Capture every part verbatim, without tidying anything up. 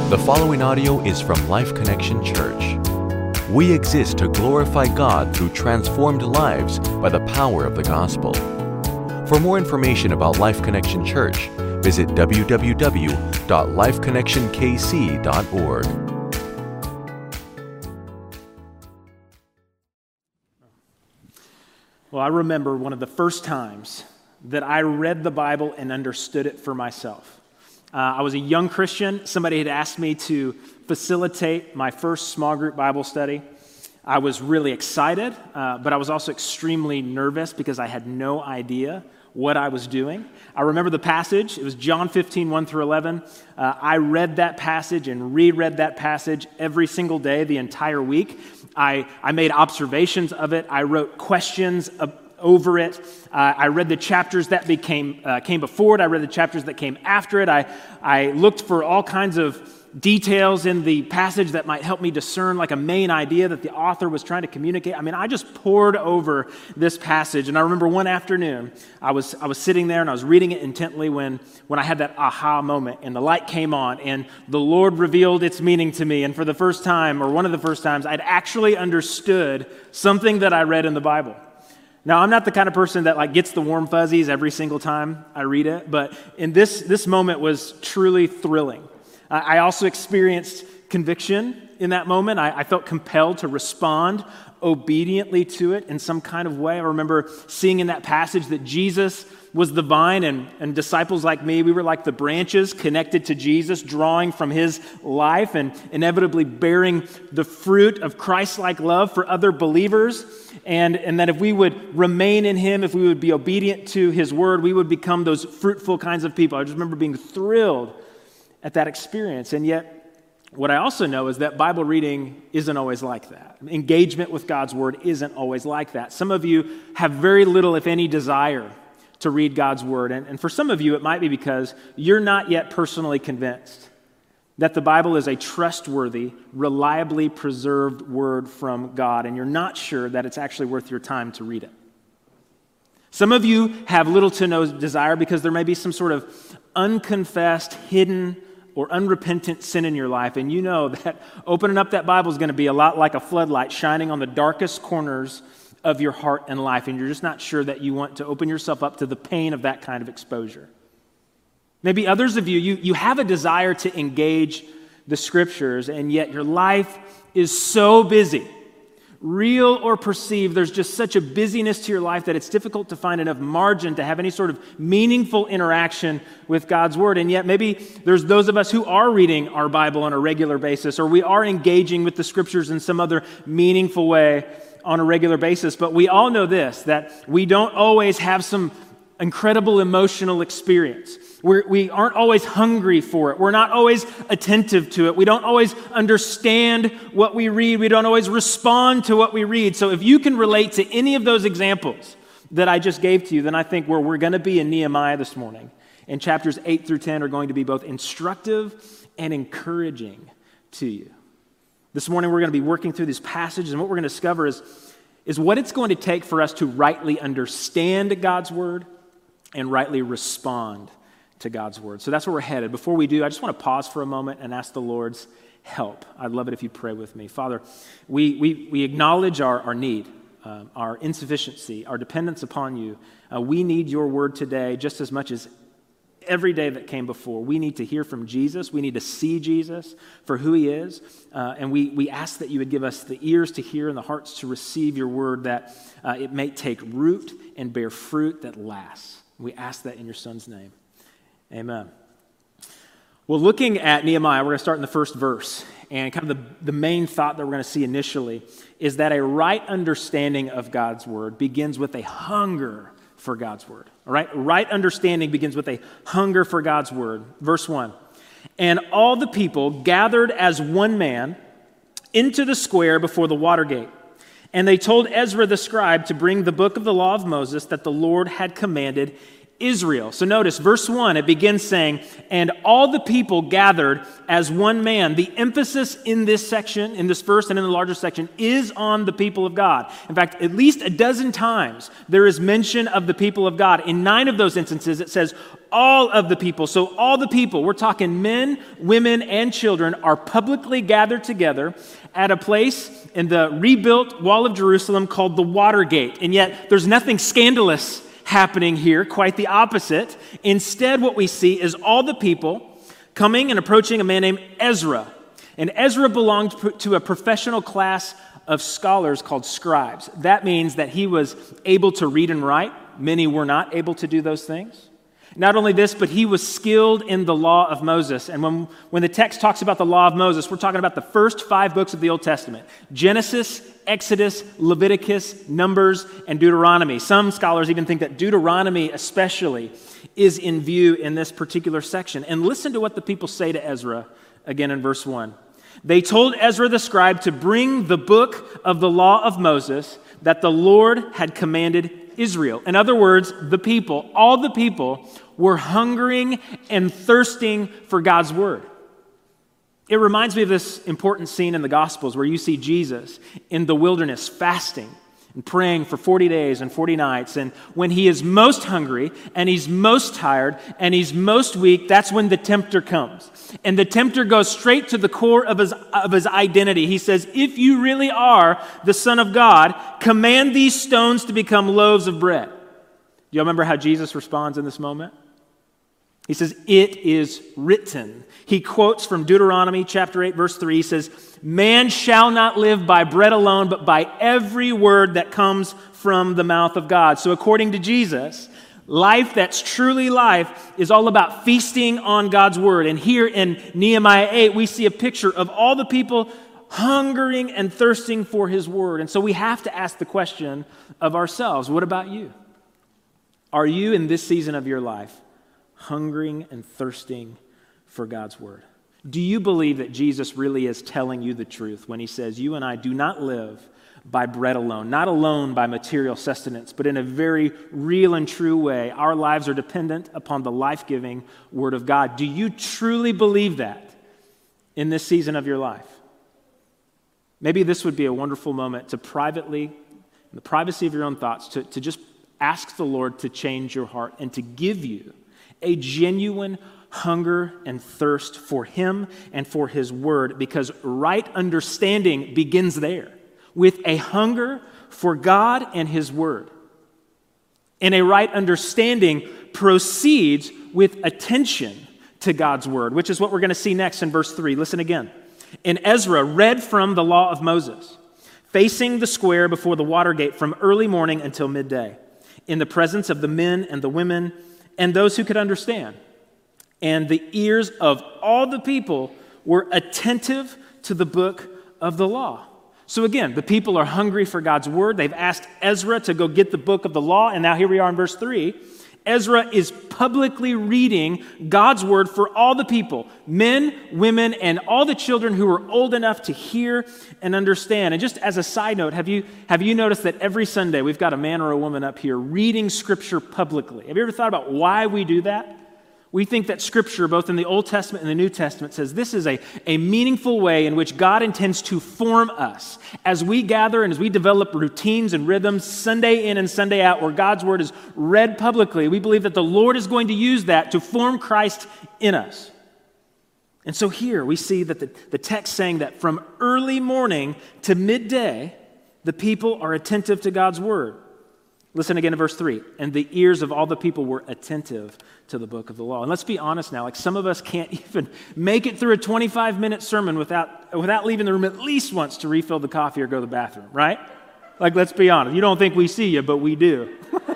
The following audio is from Life Connection Church. We exist to glorify God through transformed lives by the power of the gospel. For more information about Life Connection Church, visit w w w dot life connection k c dot org. Well, I remember one of the first times that I read the Bible and understood it for myself. Uh, I was a young Christian. Somebody had asked me to facilitate my first small group Bible study. I was really excited, uh, but I was also extremely nervous because I had no idea what I was doing. I remember the passage. It was John fifteen, one through eleven. Uh, I read that passage and reread that passage every single day, the entire week. I, I made observations of it. I wrote questions of, over it. Uh, I read the chapters that became uh, came before it. I read the chapters that came after it. I, I looked for all kinds of details in the passage that might help me discern like a main idea that the author was trying to communicate. I mean, I just poured over this passage. And I remember one afternoon, I was I was sitting there and I was reading it intently when, when I had that aha moment and the light came on and the Lord revealed its meaning to me. And for the first time, or one of the first times, I'd actually understood something that I read in the Bible. Now, I'm not the kind of person that like gets the warm fuzzies every single time I read it, but in this, this moment was truly thrilling. I also experienced conviction in that moment. I, I felt compelled to respond obediently to it in some kind of way. I remember seeing in that passage that Jesus was the vine and, and disciples like me, we were like the branches connected to Jesus, drawing from his life and inevitably bearing the fruit of Christ-like love for other believers. And, and that if we would remain in him, if we would be obedient to his word, we would become those fruitful kinds of people. I just remember being thrilled at that experience. And yet, what I also know is that Bible reading isn't always like that. Engagement with God's word isn't always like that. Some of you have very little, if any, desire to read God's word. And, and for some of you, it might be because you're not yet personally convinced that the Bible is a trustworthy, reliably preserved word from God, and you're not sure that it's actually worth your time to read it. Some of you have little to no desire because there may be some sort of unconfessed, hidden, or unrepentant sin in your life, and you know that opening up that Bible is going to be a lot like a floodlight shining on the darkest corners of your heart and life, and you're just not sure that you want to open yourself up to the pain of that kind of exposure. Maybe others of you, you, you have a desire to engage the scriptures, and yet your life is so busy. Real or perceived, there's just such a busyness to your life that it's difficult to find enough margin to have any sort of meaningful interaction with God's word. And yet maybe there's those of us who are reading our Bible on a regular basis, or we are engaging with the scriptures in some other meaningful way on a regular basis. But we all know this, that we don't always have some incredible emotional experience. We're, we aren't always hungry for it. We're not always attentive to it. We don't always understand what we read. We don't always respond to what we read. So if you can relate to any of those examples that I just gave to you, then I think where we're going to be in Nehemiah this morning, and chapters eight through ten are going to be both instructive and encouraging to you. This morning we're going to be working through these passages, and what we're going to discover is, is what it's going to take for us to rightly understand God's word and rightly respond to God's word. So that's where we're headed. Before we do, I just want to pause for a moment and ask the Lord's help. I'd love it if you pray with me. Father, we we, we acknowledge our, our need, uh, our insufficiency, our dependence upon you. Uh, we need your word today just as much as every day that came before. We need to hear from Jesus. We need to see Jesus for who he is. Uh, and we, we ask that you would give us the ears to hear and the hearts to receive your word, that uh, it may take root and bear fruit that lasts. We ask that in your son's name. Amen. Well, looking at Nehemiah, we're going to start in the first verse. And kind of the, the main thought that we're going to see initially is that a right understanding of God's word begins with a hunger for God's word. All right? Right understanding begins with a hunger for God's word. Verse one. And all the people gathered as one man into the square before the water gate. And they told Ezra the scribe to bring the book of the law of Moses that the Lord had commanded Israel. So notice verse one, it begins saying, and all the people gathered as one man. The emphasis in this section, in this verse and in the larger section, is on the people of God. In fact, at least a dozen times there is mention of the people of God. In nine of those instances, it says all of the people. So all the people, we're talking men, women, and children, are publicly gathered together at a place in the rebuilt wall of Jerusalem called the Water Gate. And yet there's nothing scandalous happening here, quite the opposite. Instead, what we see is all the people coming and approaching a man named Ezra. And Ezra belonged to a professional class of scholars called scribes. That means that he was able to read and write. Many were not able to do those things. Not only this, but he was skilled in the law of Moses. And when, when the text talks about the law of Moses, we're talking about the first five books of the Old Testament: Genesis, Exodus, Leviticus, Numbers, and Deuteronomy. Some scholars even think that Deuteronomy especially is in view in this particular section. And listen to what the people say to Ezra again in verse one. They told Ezra the scribe to bring the book of the law of Moses that the Lord had commanded Israel. In other words, the people, all the people, were hungering and thirsting for God's word. It reminds me of this important scene in the Gospels where you see Jesus in the wilderness fasting and praying for forty days and forty nights. And when he is most hungry and he's most tired and he's most weak, that's when the tempter comes. And the tempter goes straight to the core of his, of his identity. He says, if you really are the Son of God, command these stones to become loaves of bread. Do y'all remember how Jesus responds in this moment? He says, it is written. He quotes from Deuteronomy chapter eight, verse three. He says, man shall not live by bread alone, but by every word that comes from the mouth of God. So according to Jesus, life that's truly life is all about feasting on God's word. And here in Nehemiah eight, we see a picture of all the people hungering and thirsting for his word. And so we have to ask the question of ourselves, what about you? Are you in this season of your life hungering and thirsting for God's word? Do you believe that Jesus really is telling you the truth when he says, you and I do not live by bread alone, not alone by material sustenance, but in a very real and true way, our lives are dependent upon the life-giving word of God? Do you truly believe that in this season of your life? Maybe this would be a wonderful moment to privately, in the privacy of your own thoughts, to, to just ask the Lord to change your heart and to give you a genuine hunger and thirst for him and for his word, because right understanding begins there, with a hunger for God and his word. And a right understanding proceeds with attention to God's word, which is what we're going to see next in verse three. Listen again. And Ezra read from the law of Moses, facing the square before the water gate from early morning until midday, in the presence of the men and the women and those who could understand. And the ears of all the people were attentive to the book of the law. So again, the people are hungry for God's word. They've asked Ezra to go get the book of the law. And now here we are in verse three. Ezra is publicly reading God's word for all the people, men, women, and all the children who are old enough to hear and understand. And just as a side note, have you, have you noticed that every Sunday we've got a man or a woman up here reading Scripture publicly? Have you ever thought about why we do that? We think that Scripture, both in the Old Testament and the New Testament, says this is a, a meaningful way in which God intends to form us. As we gather and as we develop routines and rhythms Sunday in and Sunday out where God's Word is read publicly, we believe that the Lord is going to use that to form Christ in us. And so here we see that the, the text saying that from early morning to midday, the people are attentive to God's Word. Listen again to verse three. And the ears of all the people were attentive to the book of the law. And let's be honest now, like some of us can't even make it through a twenty-five minute sermon without, without leaving the room at least once to refill the coffee or go to the bathroom, right? Like, let's be honest. You don't think we see you, but we do.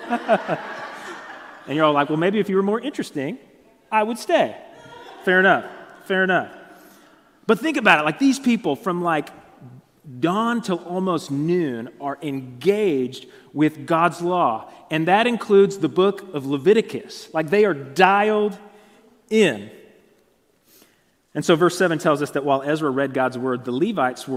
And you're all like, well, maybe if you were more interesting, I would stay. Fair enough. Fair enough. But think about it. Like these people from like dawn till almost noon are engaged with God's law. And that includes the book of Leviticus. Like they are dialed in. And so verse seven tells us that while Ezra read God's word, the Levites were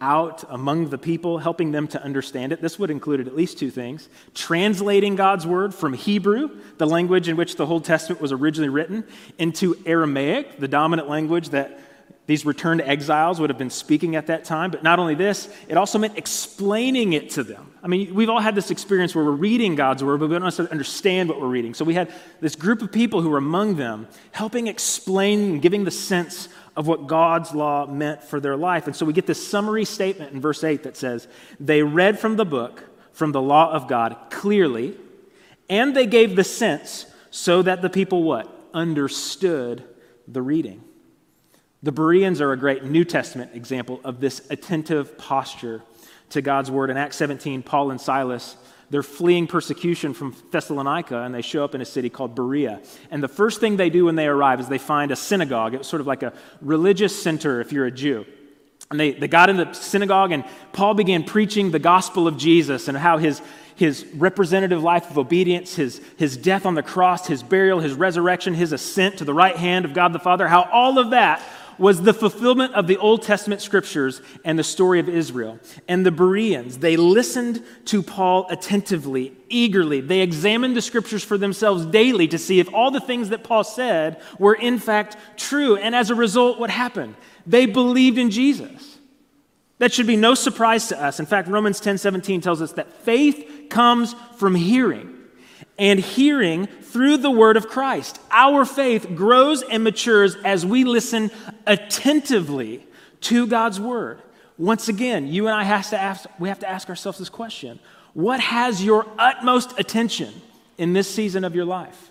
out among the people, helping them to understand it. This would include at least two things: translating God's word from Hebrew, the language in which the Old Testament was originally written, into Aramaic, the dominant language that these returned exiles would have been speaking at that time. But not only this, it also meant explaining it to them. I mean, we've all had this experience where we're reading God's word, but we don't necessarily understand what we're reading. So we had this group of people who were among them, helping explain and giving the sense of what God's law meant for their life. And so we get this summary statement in verse eight that says, they read from the book, from the law of God clearly, and they gave the sense so that the people what? Understood the reading. The Bereans are a great New Testament example of this attentive posture to God's word. In Acts seventeen, Paul and Silas, they're fleeing persecution from Thessalonica, and they show up in a city called Berea. And the first thing they do when they arrive is they find a synagogue. It was sort of like a religious center if you're a Jew. And they, they got in the synagogue, and Paul began preaching the gospel of Jesus and how his his representative life of obedience, his, his death on the cross, his burial, his resurrection, his ascent to the right hand of God the Father, how all of that was the fulfillment of the Old Testament scriptures and the story of Israel. And the Bereans, they listened to Paul attentively, eagerly. They examined the scriptures for themselves daily to see if all the things that Paul said were in fact true. And as a result, what happened? They believed in Jesus. That should be no surprise to us. In fact, Romans ten seventeen tells us that faith comes from hearing, and hearing through the word of Christ. Our faith grows and matures as we listen attentively to God's word. Once again, you and I have to ask, we have to ask ourselves this question: what has your utmost attention in this season of your life?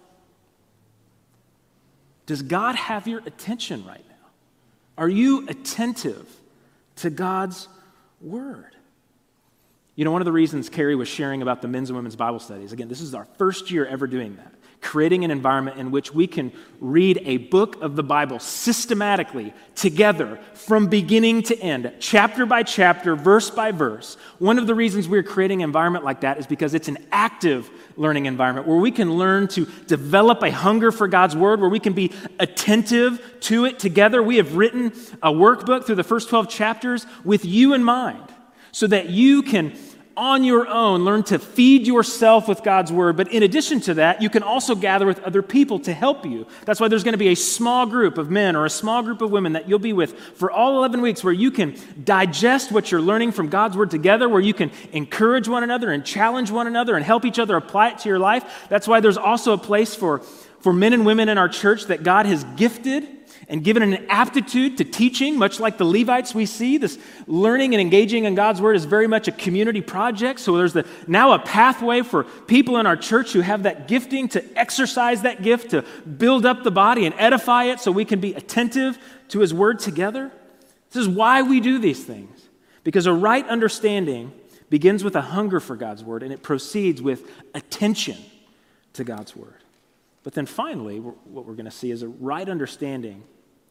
Does God have your attention right now? Are you attentive to God's word? You know, one of the reasons Carrie was sharing about the men's and women's Bible studies, again, this is our first year ever doing that, creating an environment in which we can read a book of the Bible systematically together from beginning to end, chapter by chapter, verse by verse. One of the reasons we're creating an environment like that is because it's an active learning environment where we can learn to develop a hunger for God's word, where we can be attentive to it together. We have written a workbook through the first twelve chapters with you in mind, so that you can, on your own, learn to feed yourself with God's word. But in addition to that, you can also gather with other people to help you. That's why there's going to be a small group of men or a small group of women that you'll be with for all eleven weeks, where you can digest what you're learning from God's word together, where you can encourage one another and challenge one another and help each other apply it to your life. That's why there's also a place for, for men and women in our church that God has gifted and given an aptitude to teaching, much like the Levites we see. This learning and engaging in God's word is very much a community project. So there's the, now a pathway for people in our church who have that gifting to exercise that gift, to build up the body and edify it so we can be attentive to his word together. This is why we do these things, because a right understanding begins with a hunger for God's word, and it proceeds with attention to God's word. But then finally, what we're going to see is a right understanding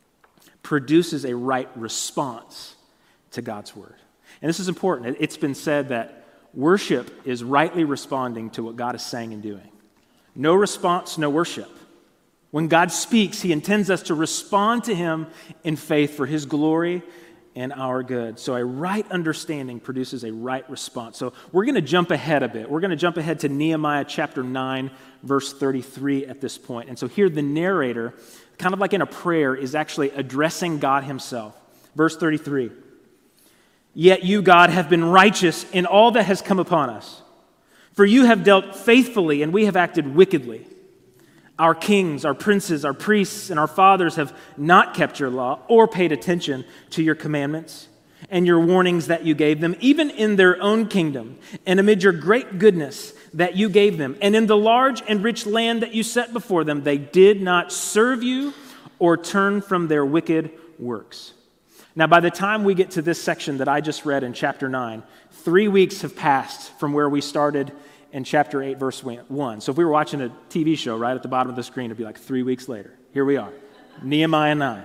produces a right response to God's word. And this is important. It's been said that worship is rightly responding to what God is saying and doing. No response, no worship. When God speaks, he intends us to respond to him in faith for his glory and our good. So a right understanding produces a right response. So we're going to jump ahead a bit. We're going to jump ahead to Nehemiah chapter nine, verse thirty-three at this point. And so here the narrator, kind of like in a prayer, is actually addressing God himself. Verse thirty-three, "Yet you, God, have been righteous in all that has come upon us. For you have dealt faithfully, and we have acted wickedly. Our kings, our princes, our priests, and our fathers have not kept your law or paid attention to your commandments and your warnings that you gave them, even in their own kingdom, and amid your great goodness that you gave them, and in the large and rich land that you set before them, they did not serve you or turn from their wicked works." Now, by the time we get to this section that I just read in chapter nine, three weeks have passed from where we started in chapter eight, verse one. So if we were watching a T V show right at the bottom of the screen, it'd be like three weeks later. Here we are, Nehemiah nine.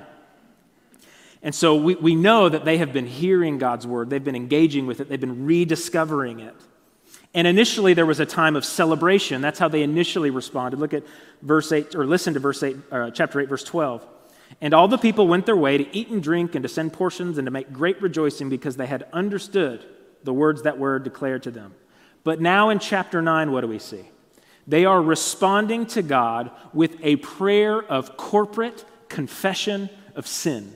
And so we, we know that they have been hearing God's word. They've been engaging with it. They've been rediscovering it. And initially there was a time of celebration. That's how they initially responded. Look at verse eight, or listen to verse eight, uh, chapter eight, verse twelve. And all the people went their way to eat and drink and to send portions and to make great rejoicing because they had understood the words that were declared to them. But now in chapter nine, what do we see? They are responding to God with a prayer of corporate confession of sin.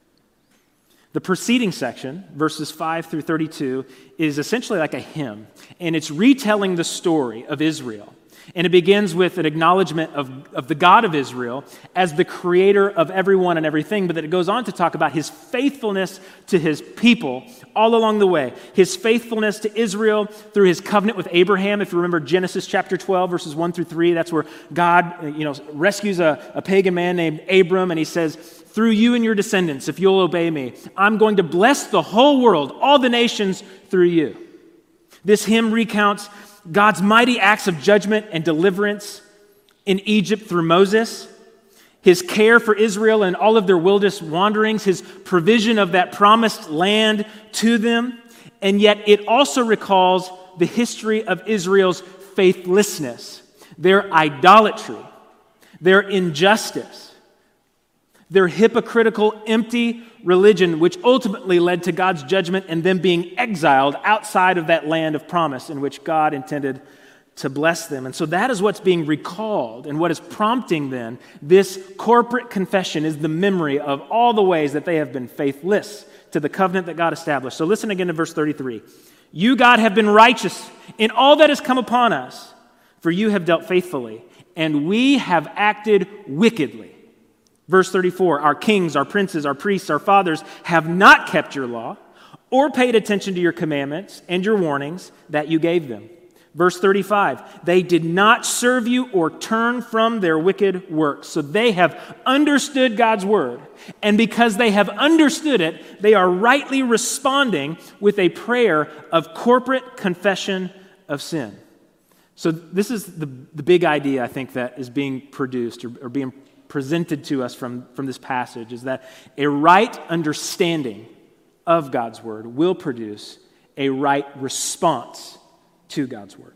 The preceding section, verses five through thirty-two, is essentially like a hymn, and it's retelling the story of Israel. And it begins with an acknowledgement of, of the God of Israel as the creator of everyone and everything, but that it goes on to talk about his faithfulness to his people all along the way. His faithfulness to Israel through his covenant with Abraham. If you remember Genesis chapter twelve, verses one through three, that's where God you know, rescues a, a pagan man named Abram, and he says, through you and your descendants, if you'll obey me, I'm going to bless the whole world, all the nations through you. This hymn recounts God's mighty acts of judgment and deliverance in Egypt through Moses, his care for Israel and all of their wilderness wanderings, his provision of that promised land to them, and yet it also recalls the history of Israel's faithlessness, their idolatry, their injustice, their hypocritical, empty religion, which ultimately led to God's judgment and them being exiled outside of that land of promise in which God intended to bless them. And so that is what's being recalled, and what is prompting then this corporate confession is the memory of all the ways that they have been faithless to the covenant that God established. So listen again to verse thirty-three. You, God, have been righteous in all that has come upon us, for you have dealt faithfully, and we have acted wickedly. Verse thirty-four, our kings, our princes, our priests, our fathers have not kept your law or paid attention to your commandments and your warnings that you gave them. Verse thirty-five, they did not serve you or turn from their wicked works. So they have understood God's word, and because they have understood it, they are rightly responding with a prayer of corporate confession of sin. So this is the, the big idea, I think, that is being produced or, or being presented to us from, from this passage, is that a right understanding of God's word will produce a right response to God's word.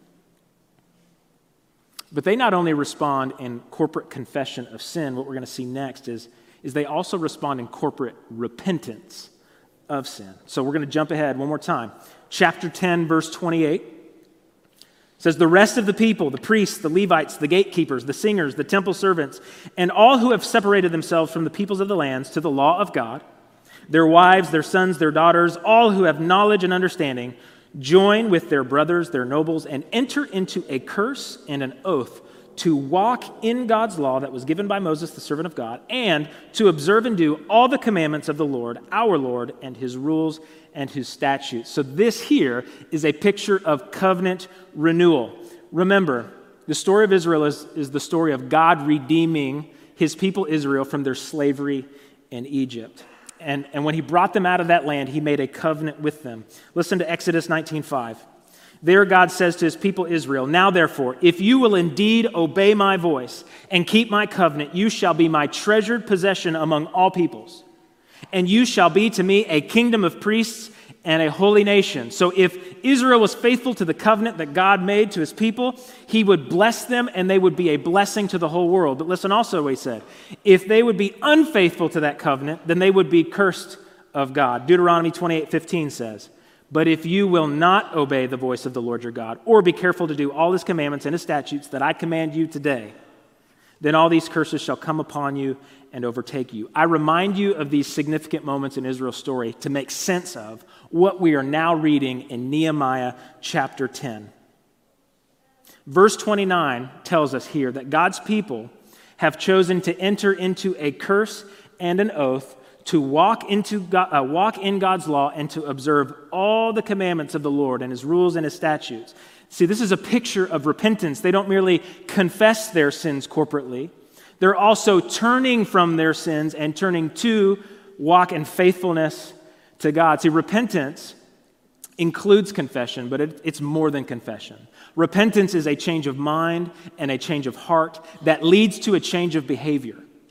But they not only respond in corporate confession of sin, what we're going to see next is, is they also respond in corporate repentance of sin. So we're going to jump ahead one more time. Chapter ten, verse twenty-eight. Says, the rest of the people, the priests, the Levites, the gatekeepers, the singers, the temple servants, and all who have separated themselves from the peoples of the lands to the law of God, their wives, their sons, their daughters, all who have knowledge and understanding, join with their brothers, their nobles, and enter into a curse and an oath to walk in God's law that was given by Moses, the servant of God, and to observe and do all the commandments of the Lord, our Lord, and his rules and his statutes. So this here is a picture of covenant renewal. Remember, the story of Israel is, is the story of God redeeming his people Israel from their slavery in Egypt. And, and when he brought them out of that land, he made a covenant with them. Listen to Exodus nineteen five. There God says to his people Israel, now therefore, if you will indeed obey my voice and keep my covenant, you shall be my treasured possession among all peoples. And you shall be to me a kingdom of priests and a holy nation. So if Israel was faithful to the covenant that God made to his people, he would bless them and they would be a blessing to the whole world. But listen also what he said. If they would be unfaithful to that covenant, then they would be cursed of God. Deuteronomy twenty-eight fifteen says, but if you will not obey the voice of the Lord your God, or be careful to do all his commandments and his statutes that I command you today, then all these curses shall come upon you and overtake you. I remind you of these significant moments in Israel's story to make sense of what we are now reading in Nehemiah chapter ten. Verse twenty-nine tells us here that God's people have chosen to enter into a curse and an oath to walk into God, uh, walk in God's law and to observe all the commandments of the Lord and his rules and his statutes. See, this is a picture of repentance. They don't merely confess their sins corporately. They're also turning from their sins and turning to walk in faithfulness to God. See, repentance includes confession, but it, it's more than confession. Repentance is a change of mind and a change of heart that leads to a change of behavior.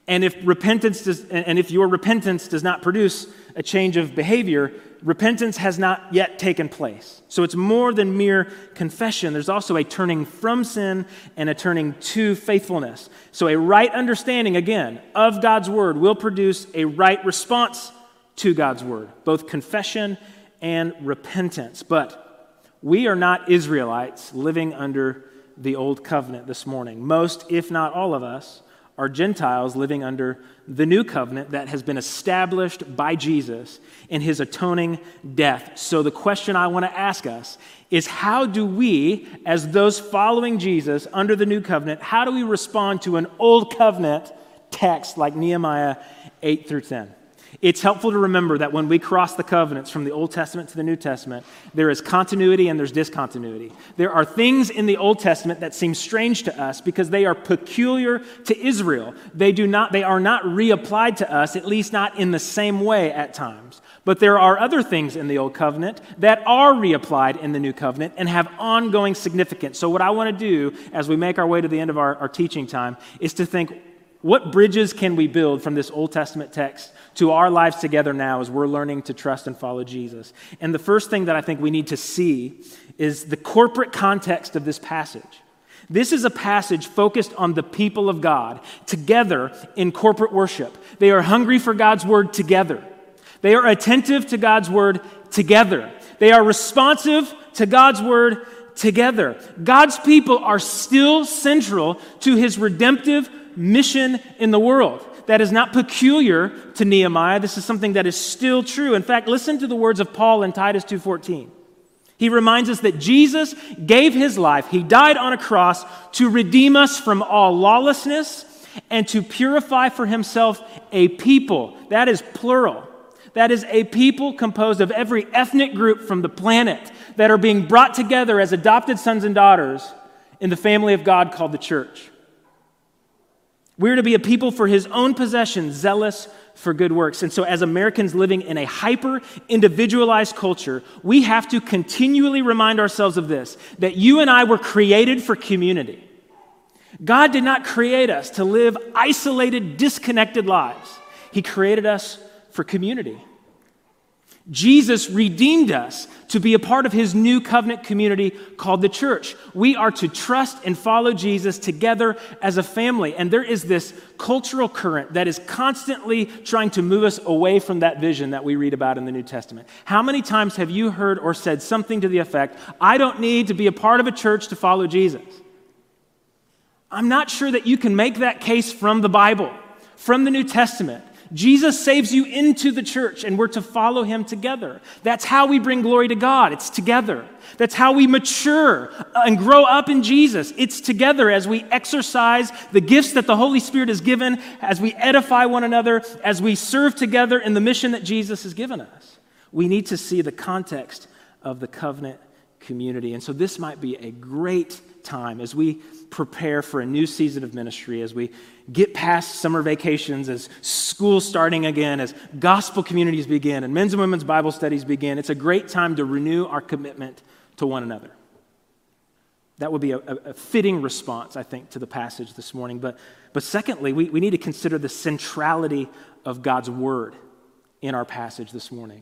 And if repentance does, and if your repentance does not produce a change of behavior, repentance has not yet taken place. So it's more than mere confession. There's also a turning from sin and a turning to faithfulness. So a right understanding, again, of God's word will produce a right response to God's word, both confession and repentance. But we are not Israelites living under the old covenant this morning. Most, if not all of us, are Gentiles living under the new covenant that has been established by Jesus in his atoning death. So the question I want to ask us is, how do we, as those following Jesus under the new covenant, how do we respond to an old covenant text like Nehemiah eight through ten? It's helpful to remember that when we cross the covenants from the Old Testament to the New Testament, there is continuity and there's discontinuity. There are things in the Old Testament that seem strange to us because they are peculiar to Israel. They do not, they are not reapplied to us, at least not in the same way at times. But there are other things in the Old Covenant that are reapplied in the New Covenant and have ongoing significance. So what I want to do as we make our way to the end of our, our teaching time is to think, what bridges can we build from this Old Testament text to our lives together now as we're learning to trust and follow Jesus? And the first thing that I think we need to see is the corporate context of this passage. This is a passage focused on the people of God together in corporate worship. They are hungry for God's word together. They are attentive to God's word together. They are responsive to God's word together. God's people are still central to his redemptive mission in the world. That is not peculiar to Nehemiah. This is something that is still true. In fact, listen to the words of Paul in Titus two fourteen. He reminds us that Jesus gave his life. He died on a cross to redeem us from all lawlessness and to purify for himself a people. That is plural. That is a people composed of every ethnic group from the planet that are being brought together as adopted sons and daughters in the family of God called the church. We're to be a people for his own possession, zealous for good works. And so as Americans living in a hyper-individualized culture, we have to continually remind ourselves of this, that you and I were created for community. God did not create us to live isolated, disconnected lives. He created us for community. Jesus redeemed us to be a part of his new covenant community called the church. We are to trust and follow Jesus together as a family. And there is this cultural current that is constantly trying to move us away from that vision that we read about in the New Testament. How many times have you heard or said something to the effect, I don't need to be a part of a church to follow Jesus? I'm not sure that you can make that case from the Bible, from the New Testament. Jesus saves you into the church, and we're to follow him together. That's how we bring glory to God. It's together. That's how we mature and grow up in Jesus. It's together as we exercise the gifts that the Holy Spirit has given, as we edify one another, as we serve together in the mission that Jesus has given us. We need to see the context of the covenant community. And so this might be a great time as we prepare for a new season of ministry, as we get past summer vacations, as school starting again, as gospel communities begin, and men's and women's Bible studies begin. It's a great time to renew our commitment to one another. That would be a, a fitting response, I think, to the passage this morning. But, but secondly, we, we need to consider the centrality of God's word in our passage this morning.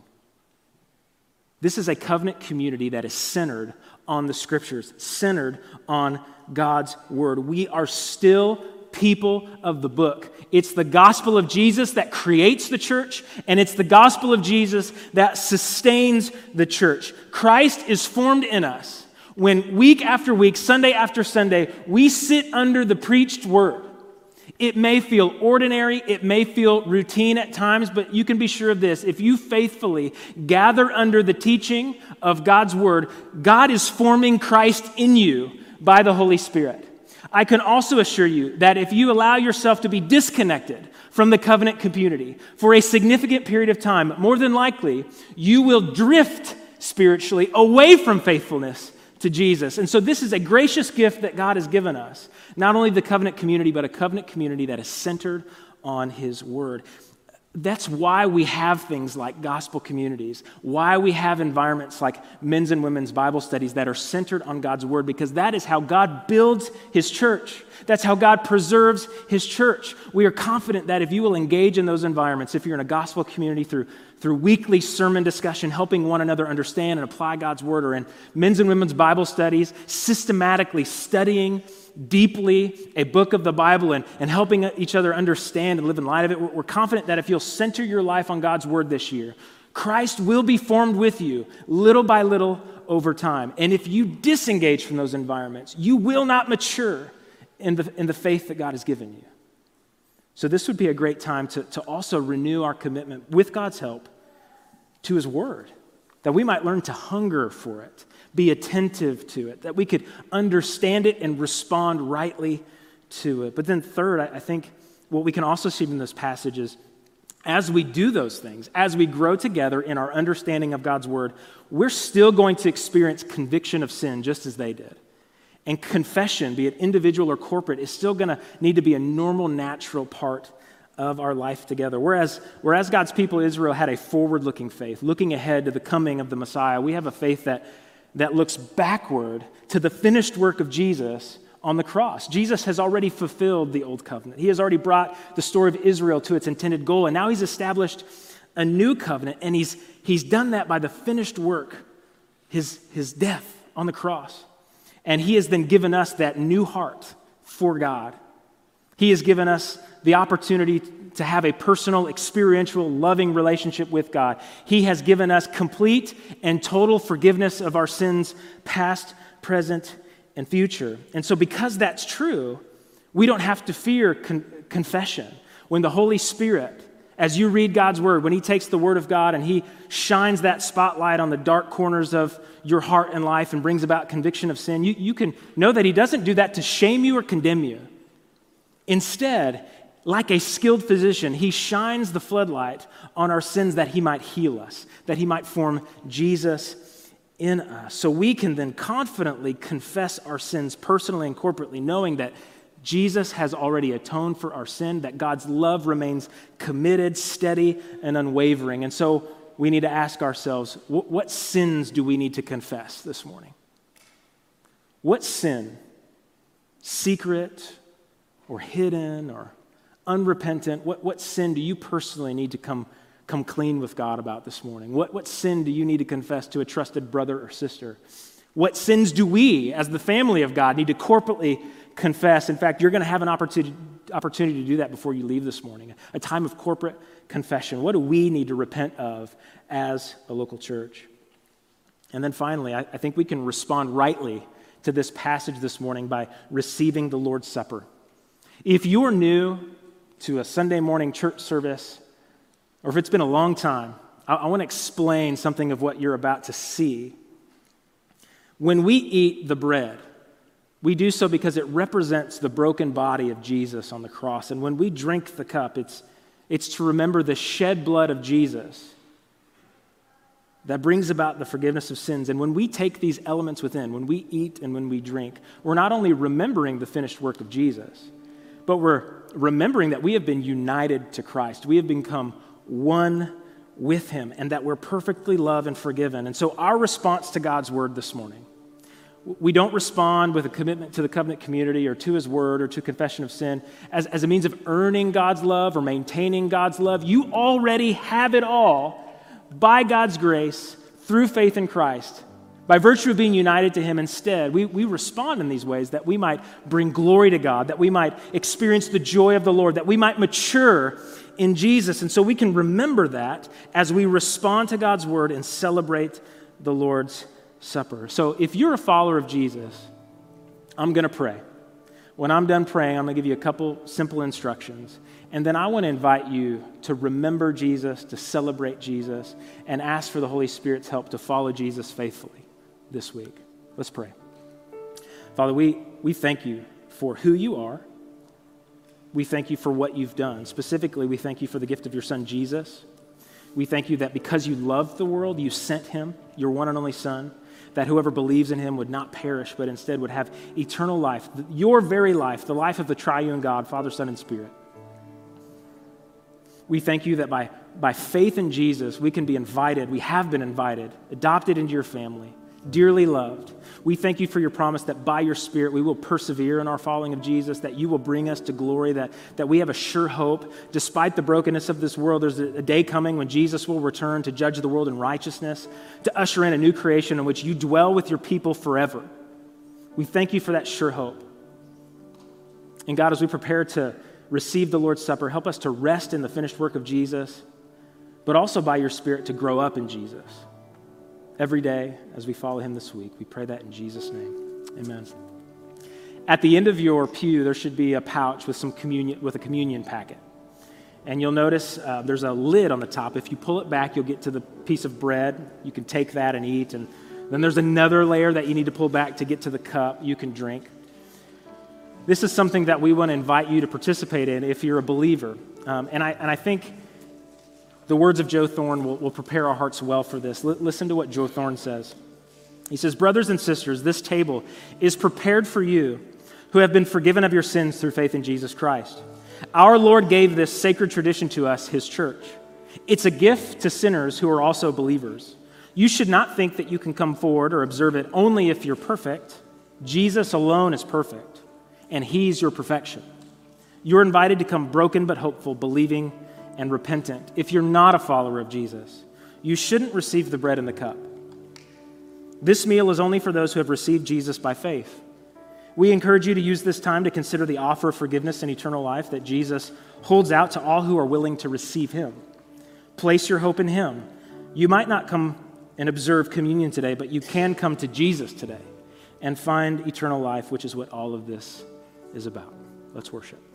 This is a covenant community that is centered on the scriptures, centered on God's word. We are still people of the book. It's the gospel of Jesus that creates the church, and it's the gospel of Jesus that sustains the church. Christ is formed in us when week after week, Sunday after Sunday, we sit under the preached word. It may feel ordinary, it may feel routine at times, but you can be sure of this. If you faithfully gather under the teaching of God's word, God is forming Christ in you by the Holy Spirit. I can also assure you that if you allow yourself to be disconnected from the covenant community for a significant period of time, more than likely, you will drift spiritually away from faithfulness to Jesus. And so this is a gracious gift that God has given us. Not only the covenant community, but a covenant community that is centered on his word. That's why we have things like gospel communities, why we have environments like men's and women's Bible studies that are centered on God's word, because that is how God builds his church. That's how God preserves his church. We are confident that if you will engage in those environments, if you're in a gospel community through, through weekly sermon discussion, helping one another understand and apply God's word, or in men's and women's Bible studies, systematically studying deeply a book of the Bible and, and helping each other understand and live in light of it, we're, we're confident that if you'll center your life on God's word this year, Christ will be formed with you little by little over time. And if you disengage from those environments, you will not mature in the, in the faith that God has given you. So this would be a great time to, to also renew our commitment, with God's help, to his word, that we might learn to hunger for it, be attentive to it, that we could understand it and respond rightly to it. But then third, I think what we can also see from this passage is, as we do those things, as we grow together in our understanding of God's word, we're still going to experience conviction of sin just as they did. And confession, be it individual or corporate, is still going to need to be a normal, natural part of our life together. Whereas, whereas God's people, Israel, had a forward-looking faith, looking ahead to the coming of the Messiah, we have a faith that that looks backward to the finished work of Jesus on the cross. Jesus has already fulfilled the old covenant. He has already brought the story of Israel to its intended goal, and now he's established a new covenant, and he's, he's done that by the finished work, his, his death on the cross. And he has then given us that new heart for God. He has given us the opportunity to have a personal, experiential, loving relationship with God. He has given us complete and total forgiveness of our sins, past, present, and future. And so because that's true, we don't have to fear con- confession. When the Holy Spirit, as you read God's word, when he takes the word of God and he shines that spotlight on the dark corners of your heart and life and brings about conviction of sin, you, you can know that he doesn't do that to shame you or condemn you. Instead, like a skilled physician, he shines the floodlight on our sins that he might heal us, that he might form Jesus in us. So we can then confidently confess our sins personally and corporately, knowing that Jesus has already atoned for our sin, that God's love remains committed, steady, and unwavering. And so we need to ask ourselves, what, what sins do we need to confess this morning? What sin, secret or hidden or unrepentant, what, what sin do you personally need to come, come clean with God about this morning? What, what sin do you need to confess to a trusted brother or sister? What sins do we, as the family of God, need to corporately confess? In fact, you're going to have an opportunity, opportunity to do that before you leave this morning, a time of corporate confession. What do we need to repent of as a local church? And then finally, I, I think we can respond rightly to this passage this morning by receiving the Lord's Supper. If you're new to a Sunday morning church service, or if it's been a long time, I, I want to explain something of what you're about to see. When we eat the bread, we do so because it represents the broken body of Jesus on the cross. And when we drink the cup, it's, it's to remember the shed blood of Jesus that brings about the forgiveness of sins. And when we take these elements within, when we eat and when we drink, we're not only remembering the finished work of Jesus, but we're remembering that we have been united to Christ. We have become one with him, and that we're perfectly loved and forgiven. And so our response to God's word this morning, we don't respond with a commitment to the covenant community or to his word or to confession of sin as, as a means of earning God's love or maintaining God's love. You already have it all by God's grace through faith in Christ. By virtue of being united to him instead, we, we respond in these ways that we might bring glory to God, that we might experience the joy of the Lord, that we might mature in Jesus. And so we can remember that as we respond to God's word and celebrate the Lord's Supper. So if you're a follower of Jesus, I'm going to pray. When I'm done praying, I'm going to give you a couple simple instructions. And then I want to invite you to remember Jesus, to celebrate Jesus, and ask for the Holy Spirit's help to follow Jesus faithfully this week. Let's pray. Father, we, we thank you for who you are. We thank you for what you've done. Specifically, we thank you for the gift of your son, Jesus. We thank you that because you loved the world, you sent him, your one and only son, that whoever believes in him would not perish, but instead would have eternal life, your very life, the life of the triune God, Father, Son, and Spirit. We thank you that by, by faith in Jesus, we can be invited, we have been invited, adopted into your family, dearly loved. We thank you for your promise that by your Spirit we will persevere in our following of Jesus, that you will bring us to glory, that, that we have a sure hope. Despite the brokenness of this world, there's a, a day coming when Jesus will return to judge the world in righteousness, to usher in a new creation in which you dwell with your people forever. We thank you for that sure hope. And God, as we prepare to receive the Lord's Supper, help us to rest in the finished work of Jesus, but also by your Spirit to grow up in Jesus every day as we follow him this week. We pray that in Jesus' name. Amen. At the end of your pew, there should be a pouch with some communion, with a communion packet. And you'll notice uh, there's a lid on the top. If you pull it back, you'll get to the piece of bread. You can take that and eat. And then there's another layer that you need to pull back to get to the cup you can drink. This is something that we want to invite you to participate in if you're a believer. Um, and I and I think the words of Joe Thorne will, will prepare our hearts well for this. L- listen to what Joe Thorne says. He says, "Brothers and sisters, this table is prepared for you who have been forgiven of your sins through faith in Jesus Christ. Our Lord gave this sacred tradition to us, his church. It's a gift to sinners who are also believers. You should not think that you can come forward or observe it only if you're perfect. Jesus alone is perfect, and he's your perfection. You're invited to come broken but hopeful, believing and repentant. If you're not a follower of Jesus, you shouldn't receive the bread and the cup. This meal is only for those who have received Jesus by faith. We encourage you to use this time to consider the offer of forgiveness and eternal life that Jesus holds out to all who are willing to receive him. Place your hope in him. You might not come and observe communion today, but you can come to Jesus today and find eternal life, which is what all of this is about." Let's worship.